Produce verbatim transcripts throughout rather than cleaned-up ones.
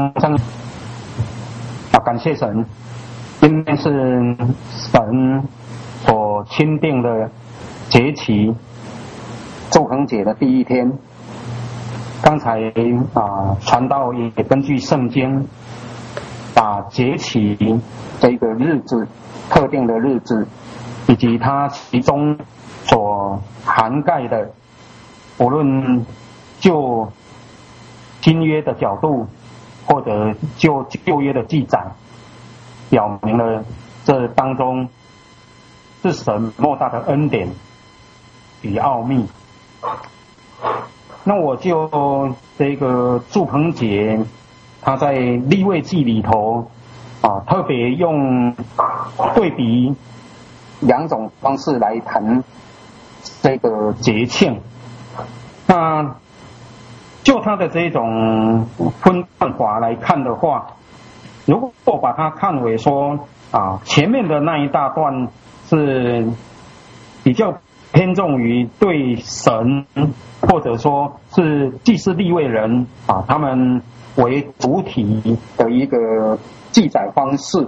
从上啊，感谢神，今天是神所钦定的节期，祝棚节的第一天。刚才啊传道也根据圣经，把节期这个日子、特定的日子，以及它其中所涵盖的，无论就新约的角度，或者就旧约的记载，表明了这当中是神莫大的恩典与奥秘。那我就这个祝棚节，他在利未记里头啊，特别用对比两种方式来谈这个节庆。那就他的这种分段法来看的话，如果把它看为说啊，前面的那一大段是比较偏重于对神，或者说是祭司利未人啊，他们为主体的一个记载方式。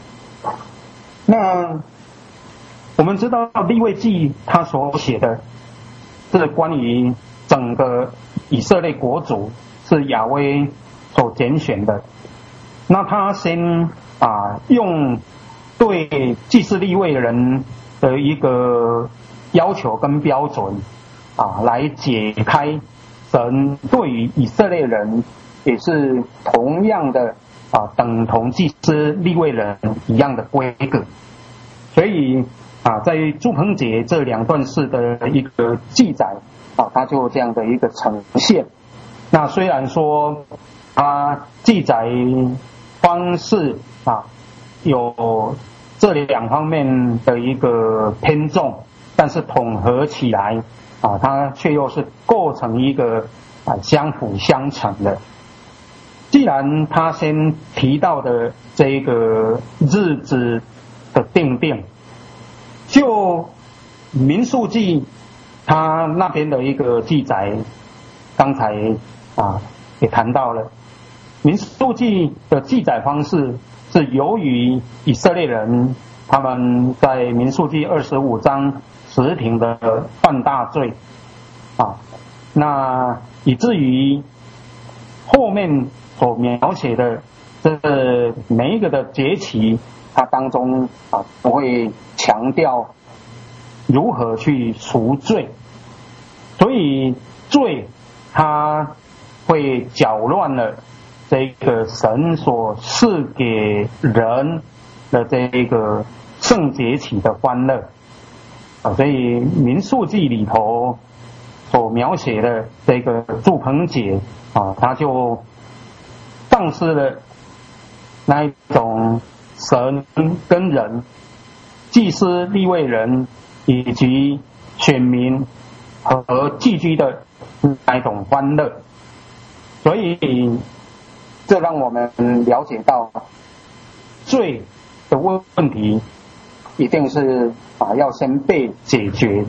那我们知道利未记他所写的是关于整个以色列国族是亚威所拣选的，那他先啊用对祭司利未人的一个要求跟标准啊，来解开神对于以色列人也是同样的啊，等同祭司利未人一样的规格。所以啊，在祝棚节这两段式的一个记载啊，它就这样的一个呈现。那虽然说它记载方式啊有这两方面的一个偏重，但是统合起来啊，它却又是构成一个啊相辅相成的。既然他先提到的这个日子的定定，就民数记他那边的一个记载，刚才啊也谈到了，民数记的记载方式是由于以色列人他们在民数记二十五章实庭的犯大罪啊，那以至于后面所描写的这每一个的节期，它当中啊不会强调如何去赎罪，所以罪它会搅乱了这个神所赐给人的这个圣节期的欢乐啊，所以民数记里头所描写的这个祝棚节啊，它就丧失了那一种神跟人、祭司利未人以及选民和寄居的那一种欢乐。所以这让我们了解到罪的问题一定是啊要先被解决，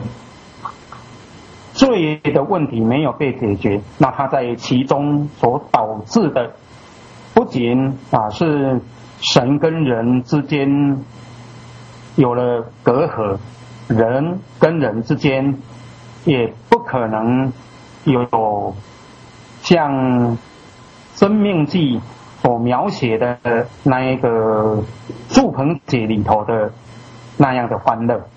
罪的问题没有被解决，那它在其中所导致的不仅啊是神跟人之间有了隔阂，人跟人之间也不可能有像申命记所描写的那一个祝棚节里头的那样的欢乐。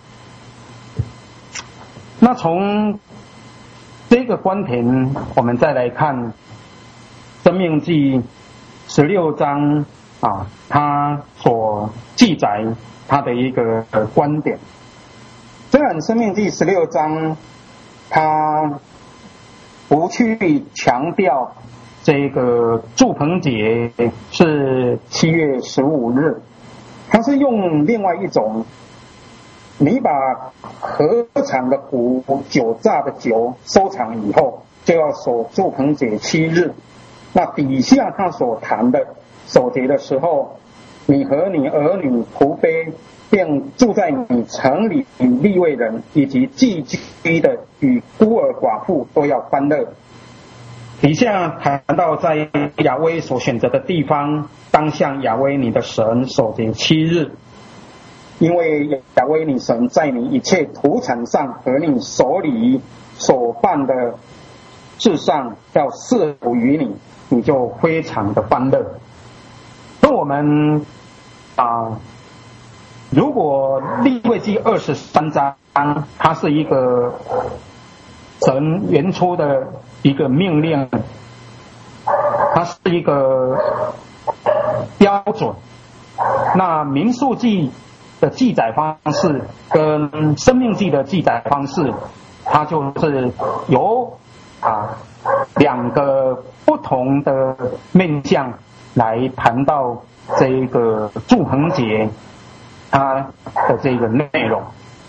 那从这个观点我们再来看申命记十六章啊，他所记载他的一个观点。虽然申命记十六章他不去强调这个祝棚节是七月十五日，他是用另外一种，你把合场的谷酒榨的酒收藏以后，就要守祝棚节七日。那底下他所谈的守节的时候，你和你儿女仆婢便住在你城里利未人以及寄居的与孤儿寡妇都要欢乐。 底下谈到在亚威所选择的地方，当向亚威你的神守节七日，因为亚威你神在你一切土产上和你手里所办的事上要赐福于你，你就非常的欢乐。那我们啊，如果利未记二十三章，它是一个神原初的一个命令，它是一个标准。那民数记的记载方式跟生命记的记载方式，它就是由啊两个不同的面向来谈到这个祝棚节它的这个内容。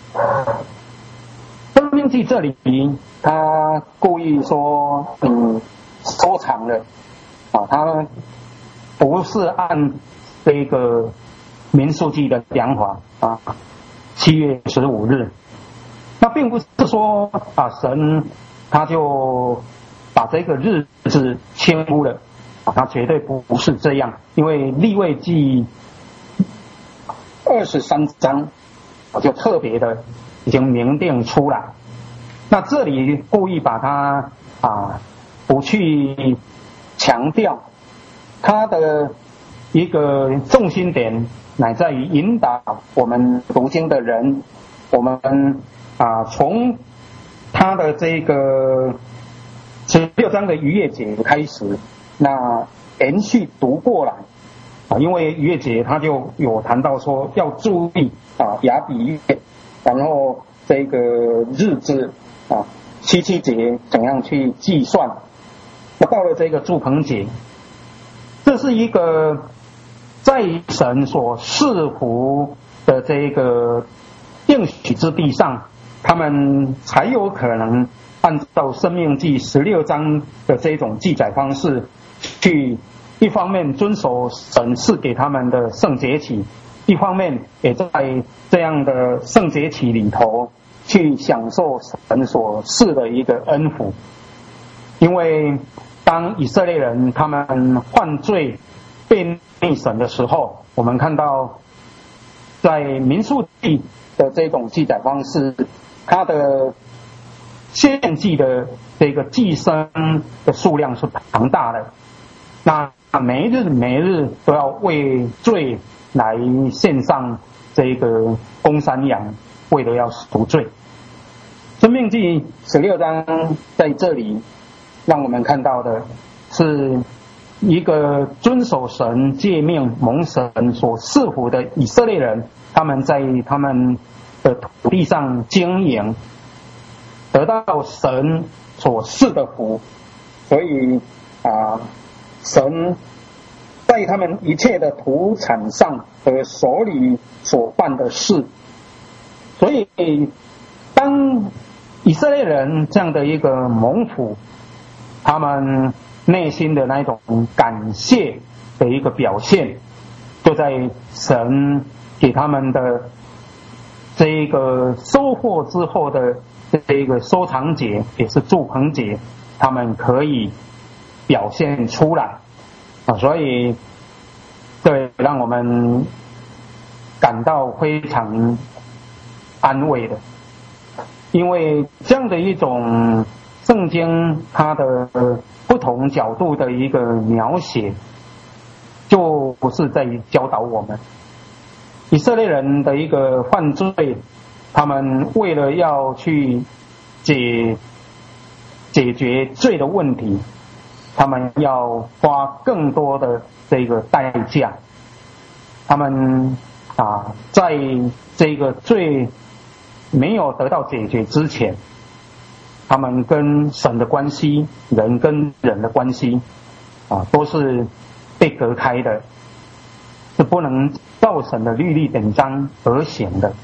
生命记这里他故意说嗯收藏了啊，他不是按这个民数记的讲法啊，七月十五日，那并不是说啊神他就把这个日子轻忽了啊，他绝对不不是这样，因为利未记二十三章就特别的已经明定出来。那这里故意把它啊不去强调，它的一个重心点乃在于引导我们读经的人，我们啊从他的这个十六章的逾越节开始，那延续读过来啊，因为逾越节他就有谈到说要注意啊亚比月，然后这个日子啊七七节怎样去计算。到了这个祝棚节，这是一个在神所赐福的这个应许之地上，他们才有可能按照生命记十六章的这种记载方式，去一方面遵守神赐给他们的圣节期，一方面也在这样的圣节期里头去享受神所赐的一个恩福。因为当以色列人他们犯罪背逆神的时候，我们看到在民数记的这种记载方式，它的献祭的这个祭牲的数量是庞大的，那每日每日都要为罪来献上这个公山羊，为了要赎罪。申命记十六章在这里让我们看到的是一个遵守神诫命蒙神所赐福的以色列人，他们在他们的土地上经营，得到神所赐的福，所以啊，神在他们一切的土产上和手里所办的事，所以当以色列人这样的一个蒙福，他们内心的那种感谢的一个表现，就在神给他们的这一个收获之后的这一个收藏节，也是祝棚节，他们可以表现出来啊，所以对让我们感到非常安慰的，因为这样的一种圣经它的不同角度的一个描写，就不是在教导我们以色列人的一个犯罪，他们为了要去解解决罪的问题，他们要花更多的这个代价，他们啊在这个罪没有得到解决之前，他们跟神的关系，人跟人的关系啊都是被隔开的，是不能照神的律例典章而行的。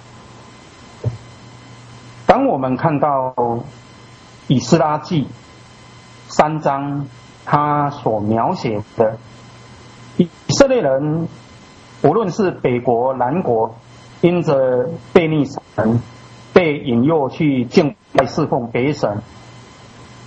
当我们看到以斯拉记三章他所描写的以色列人，无论是北国南国，因着背逆神，被引诱去敬拜侍奉别神，被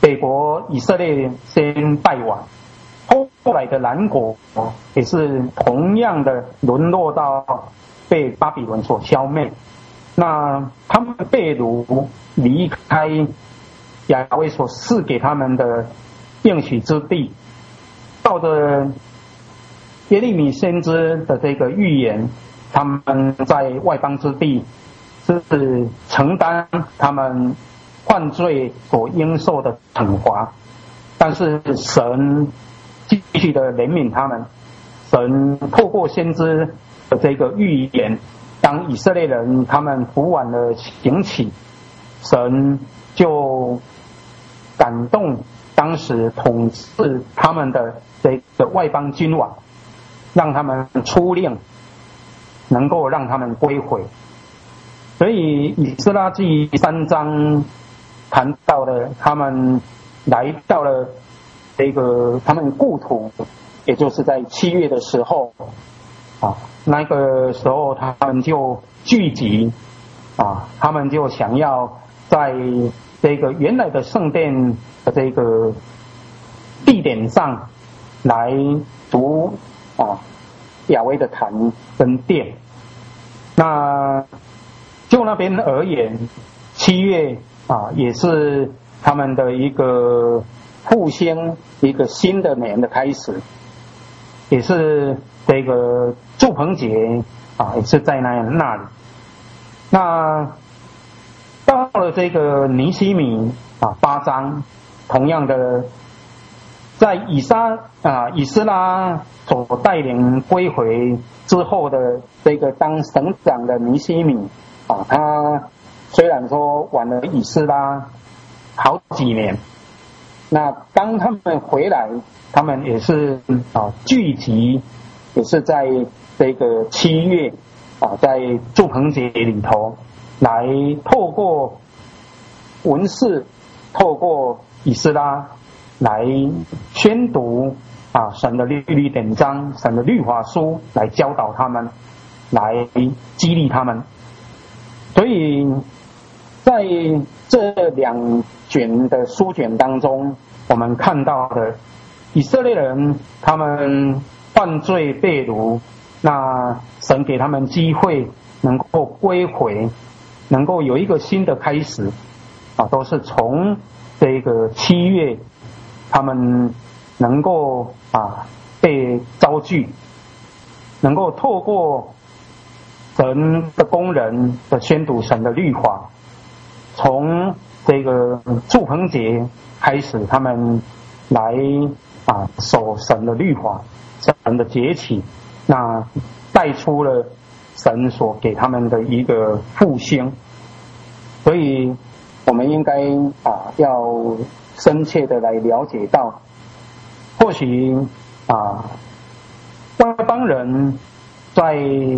北国以色列先败亡，后来的南国也是同样的沦落到被巴比伦所消灭。那他们被掳离开亚威所赐给他们的应许之地，照着耶利米先知的这个预言，他们在外邦之地是承担他们犯罪所应受的惩罚，但是神继续的怜悯他们。神透过先知的这个预言，当以色列人他们服完了刑期，神就感动当时统治他们的这个外邦君王，让他们出令能够让他们归回。所以以斯拉记三章谈到了他们来到了这个他们故土，也就是在七月的时候啊，那个时候他们就聚集啊，他们就想要在这个原来的圣殿的这个地点上来筑啊亚威的坛跟殿。那就那边而言，七月啊也是他们的一个复兴，一个新的年的开始，也是这个住棚节啊，也是在那那里。那到了这个尼希米啊八章，同样的，在以撒啊以斯拉所带领归回之后的这个当省长的尼希米啊，他虽然说晚了以斯拉好几年，那当他们回来，他们也是啊聚集，也是在这个七月啊，在住棚节里头，来透过文士，透过以斯拉来宣读啊神的律例典章，神的律法书，来教导他们，来激励他们。所以在这两卷的书卷当中，我们看到的以色列人他们犯罪被掳，那神给他们机会能够归回，能够有一个新的开始啊，都是从这个七月他们能够啊被招聚，能够透过神的工人的宣读神的律法，从这个住棚节开始，他们来啊守神的律法，神的节期，那带出了神所给他们的一个复兴。所以我们应该啊要深切的来了解到，或许啊外邦人在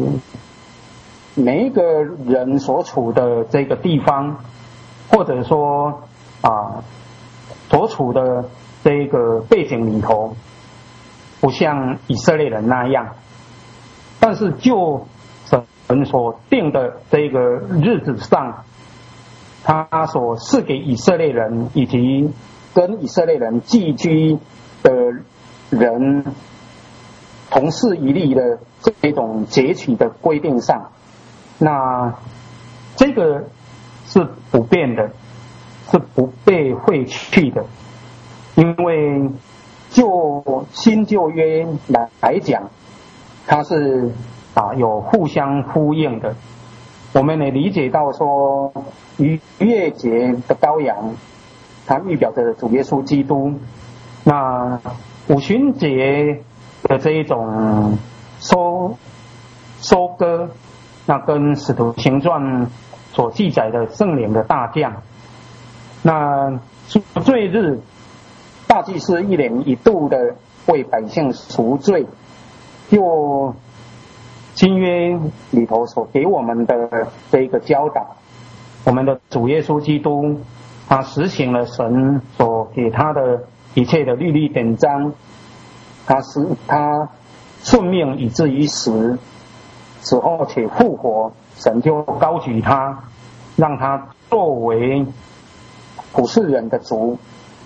每一个人所处的这个地方，或者说啊所处的这个背景里头，不像以色列人那样，但是就神所定的这个日子上，他所赐给以色列人以及跟以色列人寄居的人同事一例的这种节期的规定上，那这个是不变的，是不被废去的。因为就新旧约来来讲，它是啊有互相呼应的。我们也理解到说，逾越节的羔羊，它预表着主耶稣基督。那五旬节的这一种收收割，那跟使徒行传所记载的圣灵的大降，那赎罪日，大祭司一年一度的为百姓赎罪，就新约里头所给我们的这个教导，我们的主耶稣基督，他实行了神所给他的一切的律例典章，他是他顺命以至于死，死后且复活，神就高举他，让他作为普世人的主，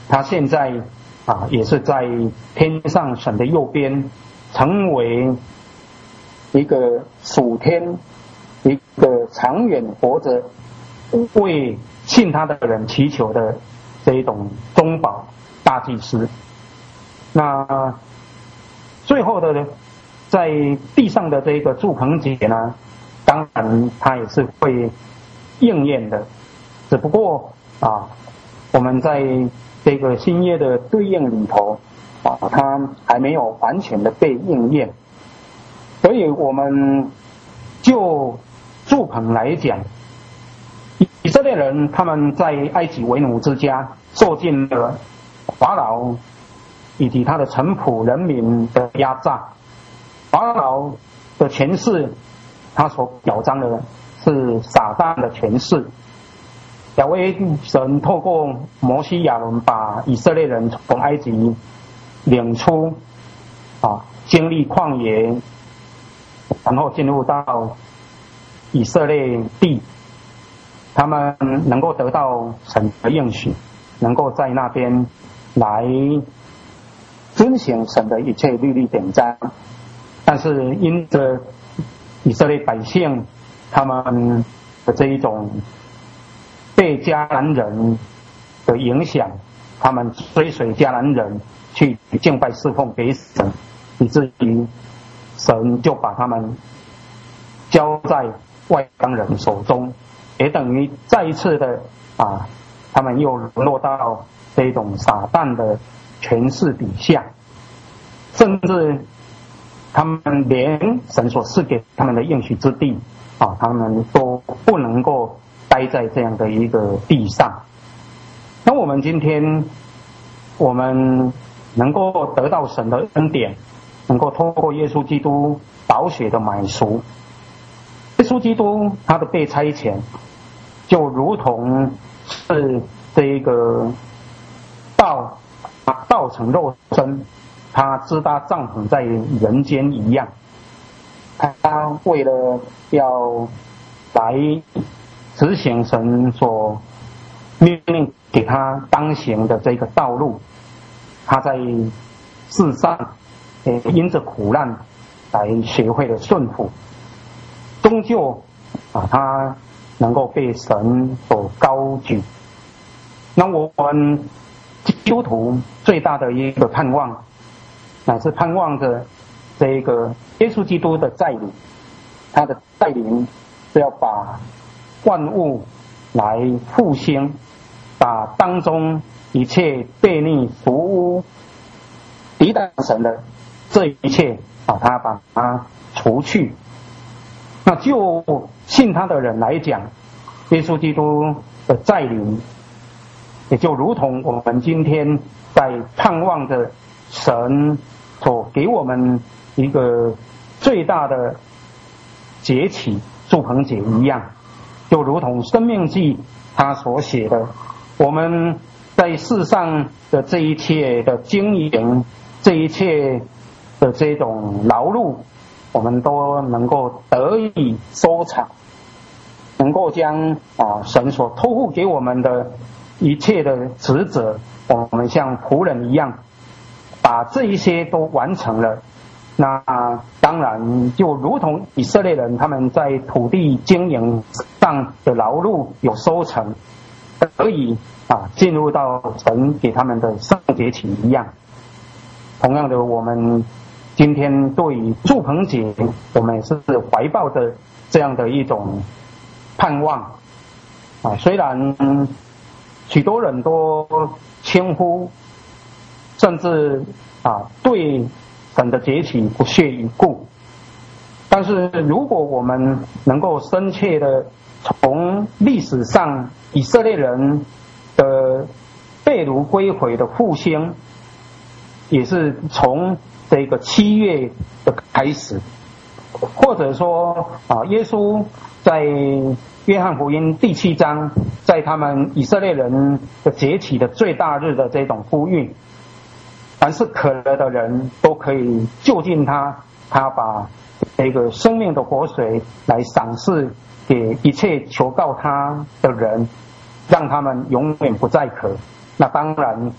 他现在啊也是在天上神的右边，成为一个属天一个长远活着为信他的人祈求的这一种中保大祭司。那最后的在地上的这个住棚节呢，当然它也是会应验的，只不过啊我们在这个新约的对应里头啊，它还没有完全的被应验。所以我们就住棚来讲，以色列人他们在埃及为奴之家受尽了法老以及他的臣仆人民的压榨。法老的权势，他所表彰的是撒旦的权势。亚威神透过摩西亚伦把以色列人从埃及领出啊，经历旷野，然后进入到以色列地，他们能够得到神的应许，能够在那边来遵行神的一切律例典章。但是因着以色列百姓他们的这一种被迦南人的影响，他们追随迦南人去敬拜侍奉给神，以至于神就把他们交在外邦人手中，也等于再一次的啊，他们又沦落到这种撒旦的权势底下，甚至他们连神所赐给他们的应许之地啊，他们都不能够待在这样的一个地上。那我们今天我们能够得到神的恩典，能够透过耶稣基督宝血的买赎，耶稣基督他的被差遣就如同是这一个道道成肉身，他支搭帐篷在人间一样，他为了要来执行神所命令给他当行的这个道路，他在世上因着苦难来学会了顺服，终究啊他能够被神所高举。那我们基督徒最大的一个盼望，乃是盼望着这个耶稣基督的再临，他的带领是要把万物来复兴，把当中一切悖逆俗污抵挡神的这一切啊，他把它除去。那就信他的人来讲，耶稣基督的再临也就如同我们今天在盼望着神所给我们一个最大的节期住棚节一样，就如同申命记他所写的，我们在世上的这一切的经营，这一切的这种劳碌，我们都能够得以收场，能够将啊神所托付给我们的一切的职责，我们像仆人一样把这一些都完成了。那当然就如同以色列人他们在土地经营上的劳碌有收成，得以啊进入到神给他们的圣节期一样。同样的，我们今天对于住棚节，我们也是怀抱着这样的一种盼望啊。虽然许多人都轻忽，甚至啊对神的节期不屑一顾，但是如果我们能够深切的从历史上以色列人的被掳归回的复兴，也是从这个七月的开始，或者说啊，耶稣在约翰福音第七章，在他们以色列人的节期的最大日的这种呼吁，凡是渴了的人都可以就近他，他把这个生命的活水来赏赐给一切求告他的人，让他们永远不再渴。那当然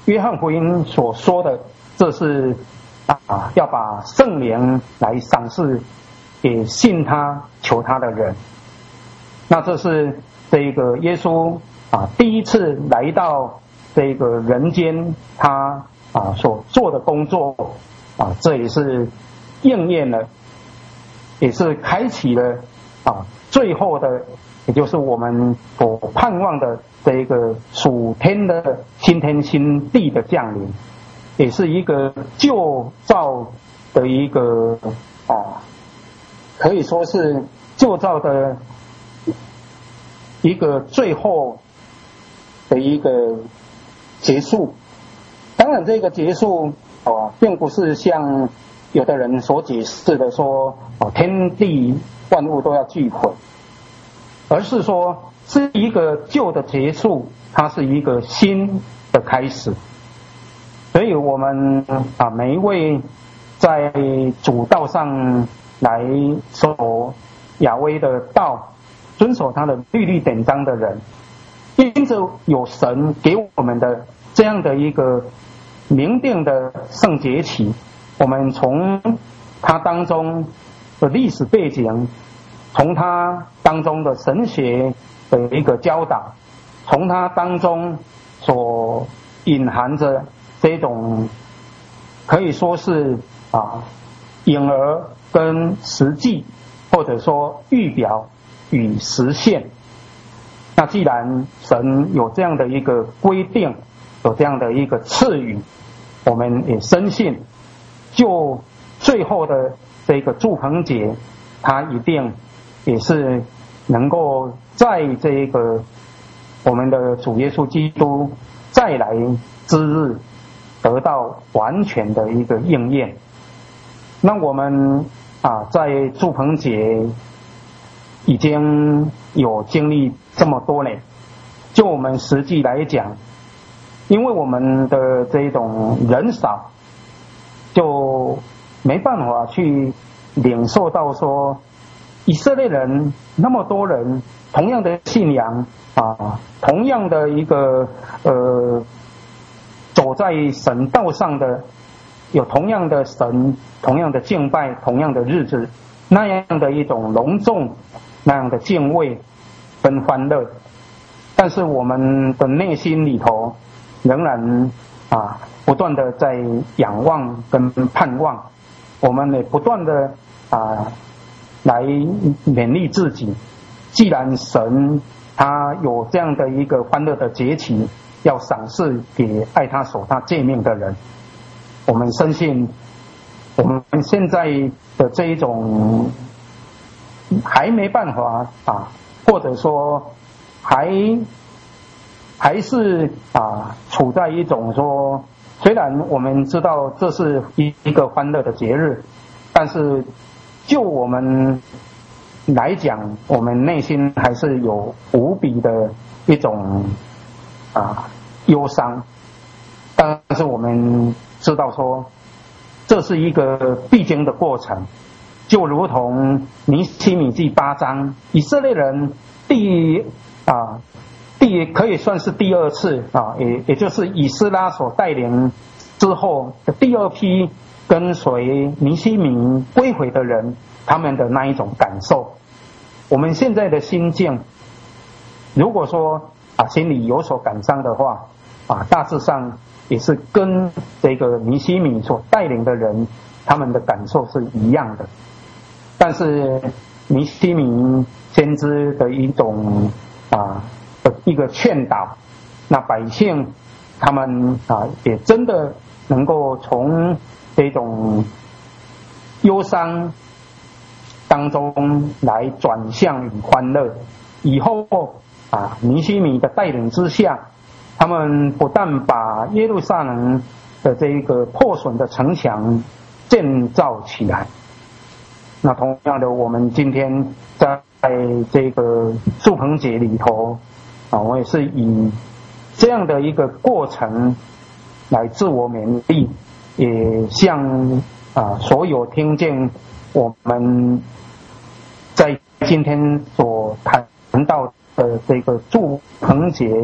约翰福音所说的，这是啊要把圣灵来赏赐给信他求他的人。那这是这个耶稣啊第一次来到这个人间，他啊所做的工作啊，这也是应验了，也是开启了啊最后的，也就是我们所盼望的这一个属天的新天新地的降临，也是一个旧造的一个啊，可以说是旧造的一个最后的一个结束。当然这个结束哦，并不是像有的人所解释的说哦天地万物都要俱毁，而是说是一个旧的结束，它是一个新的开始。所以我们啊每一位在主道上来守雅威的道，遵守他的律例典章的人，因着有神给我们的这样的一个明定的圣节期，我们从他当中的历史背景，从他当中的神学的一个教导，从他当中所隐含着这种可以说是啊隐而跟实际，或者说预表与实现。那既然神有这样的一个规定，有这样的一个赐予，我们也深信，就最后的这个祝棚节，它一定也是能够在这个我们的主耶稣基督再来之日得到完全的一个应验。那我们啊在祝棚节已经有经历这么多年，就我们实际来讲，因为我们的这种人少，就没办法去领受到说以色列人那么多人同样的信仰啊，同样的一个呃走在神道上的，有同样的神，同样的敬拜，同样的日子，那样的一种隆重，那样的敬畏跟欢乐。但是我们的内心里头仍然啊不断的在仰望跟盼望，我们也不断的啊来勉励自己，既然神他有这样的一个欢乐的节期要赏赐给爱他守他诫命的人，我们深信我们现在的这一种还没办法啊，或者说还还是啊处在一种说，虽然我们知道这是一一个欢乐的节日，但是就我们来讲，我们内心还是有无比的一种啊忧伤。但是我们知道说，这是一个必经的过程，就如同尼希米记八章，以色列人第啊第可以算是第二次啊，也也就是以斯拉所带领之后的第二批跟随尼希米归回的人，他们的那一种感受。我们现在的心境，如果说啊心里有所感伤的话啊，大致上也是跟这个尼希米所带领的人他们的感受是一样的。但是尼希米先知的一种啊的一个劝导，那百姓他们啊也真的能够从这种忧伤当中来转向与欢乐。以后啊尼希米的带领之下，他们不但把耶路撒冷的这个破损的城墙建造起来，那同样的，我们今天在这个祝棚节里头啊，我也是以这样的一个过程来自我勉励，也向啊所有听见我们在今天所谈到的这个祝棚节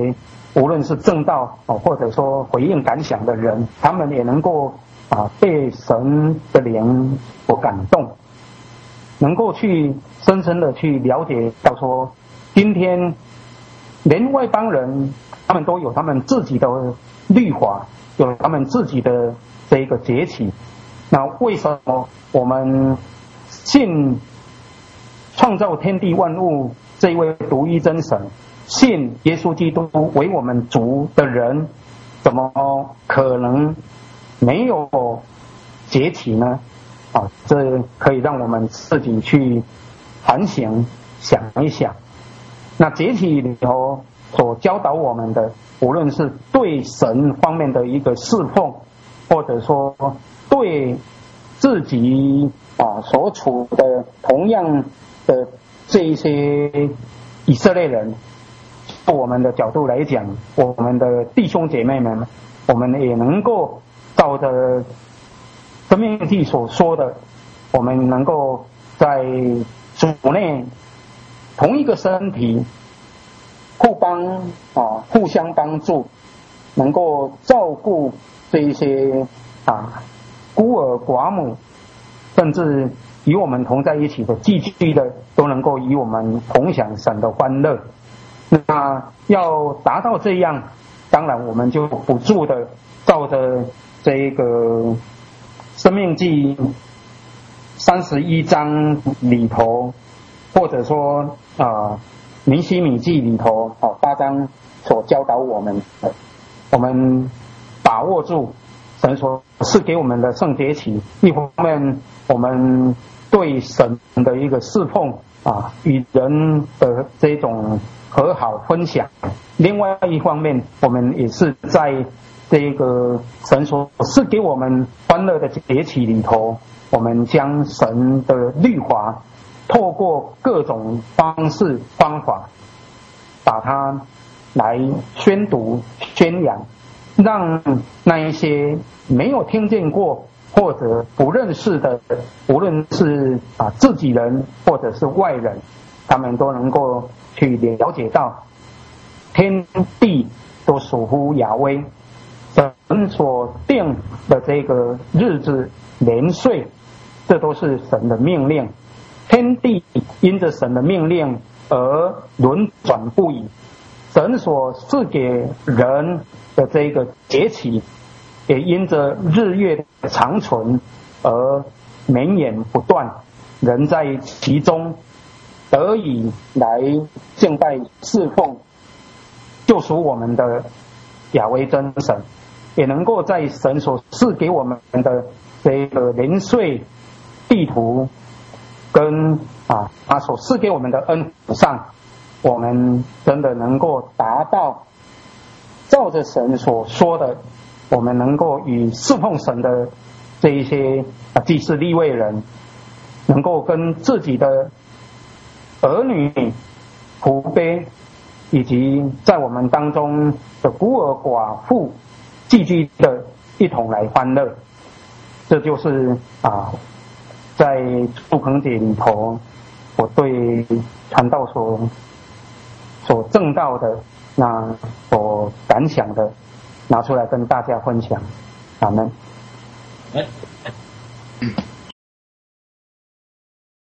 无论是正道哦，或者说回应感想的人，他们也能够啊被神的灵所感动，能够去深深的去了解到说，今天连外邦人他们都有他们自己的律法，有他们自己的这一个节期。那为什么我们信创造天地万物这一位独一真神，信耶稣基督为我们主的人，怎么可能没有节期呢？啊，这可以让我们自己去反省想一想。那节期里头所教导我们的，无论是对神方面的一个侍奉，或者说对自己啊所处的同样的这一些以色列人，从我们的角度来讲，我们的弟兄姐妹们，我们也能够照着生命记所说的，我们能够在主内同一个身体，互帮啊，互相帮助，能够照顾这一些啊孤儿寡母，甚至与我们同在一起的寄居的，都能够与我们同享神的欢乐。那要达到这样，当然我们就不住的照着这一个生命记三十一章里头，或者说啊尼希米记里头哦八章所教导我们的，我们把握住神所赐给我们的圣节期，一方面我们对神的一个侍奉啊，与人的这种和好分享，另外一方面我们也是在这个神所赐给我们欢乐的节期里头，我们将神的律法透过各种方式方法把它来宣读宣扬，让那一些没有听见过或者不认识的，无论是啊自己人或者是外人，他们都能够去了解到天地都属乎亚威，神所定的这个日子年岁，这都是神的命令，天地因着神的命令而轮转不已，神所赐给人的这个节期，也因着日月的长存而绵延不断，人在其中得以来敬拜侍奉救赎我们的亚威真神，也能够在神所赐给我们的这个年岁地图跟啊他所赐给我们的恩福上，我们真的能够达到照着神所说的，我们能够与侍奉神的这一些啊祭司利未人，能够跟自己的儿女仆婢以及在我们当中的孤儿寡妇寄居的一同来欢乐。这就是啊在住棚节里头我对传道所所证道的，那所感想的，拿出来跟大家分享。阿们。